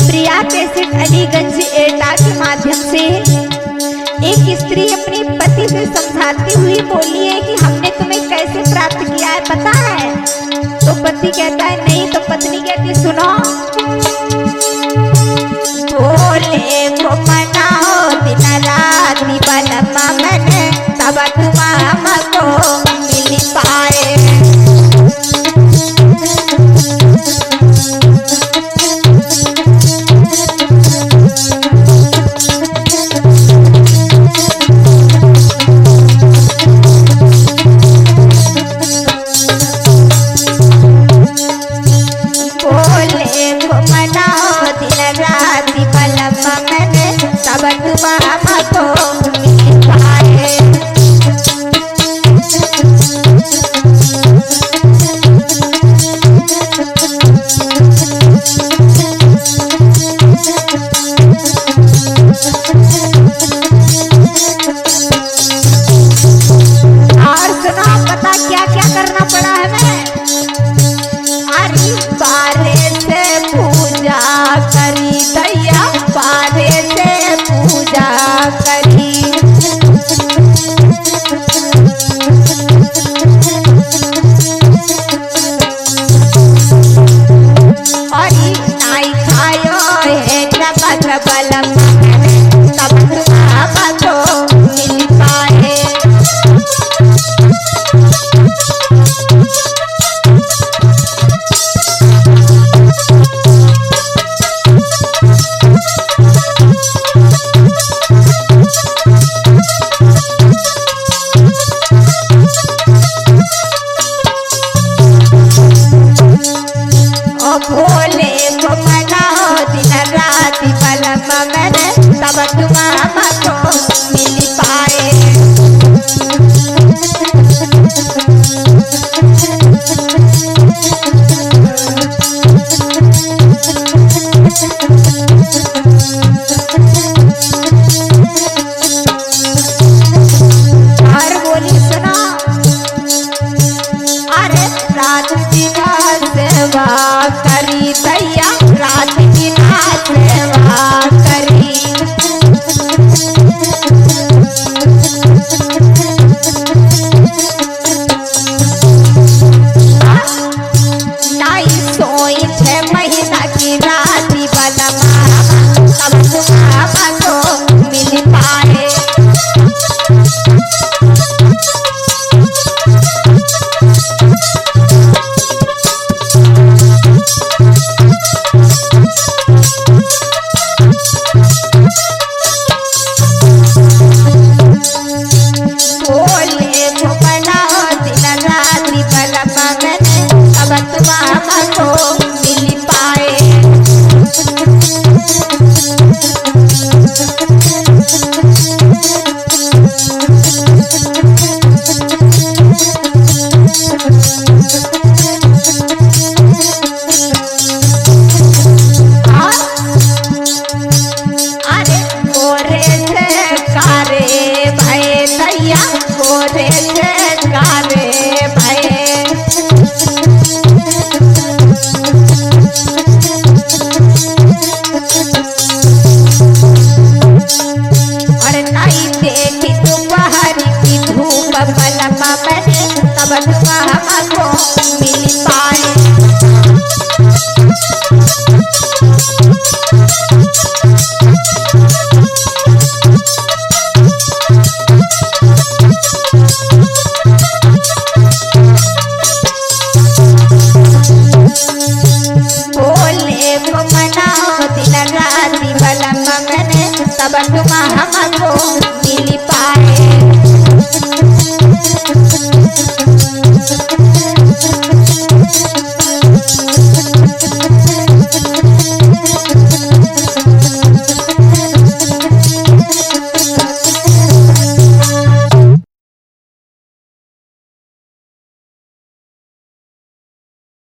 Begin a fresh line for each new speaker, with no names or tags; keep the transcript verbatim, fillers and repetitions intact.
प्रिया cassette Aliganj एटा के माध्यम से एक स्त्री अपने पति से समझाती हुई बोली है कि हमने तुम्हें कैसे प्राप्त किया है पता है? तो पति कहता है नहीं। तो पत्नी कहती सुनो। बोले को मनाओ दिन रात बलमा मन तब तुम हमको मिल पाए। भोले को मनाओ दिन रात बलमा मन तब तुम हमको मिल पाए। और बोली सुना। अरे रात दिन सेवा करी दैया रात दिन सेवा करी। नहीं सोई छह महीना की राती बलमा तब तुम हमको मिल पाए। तब तुम हमको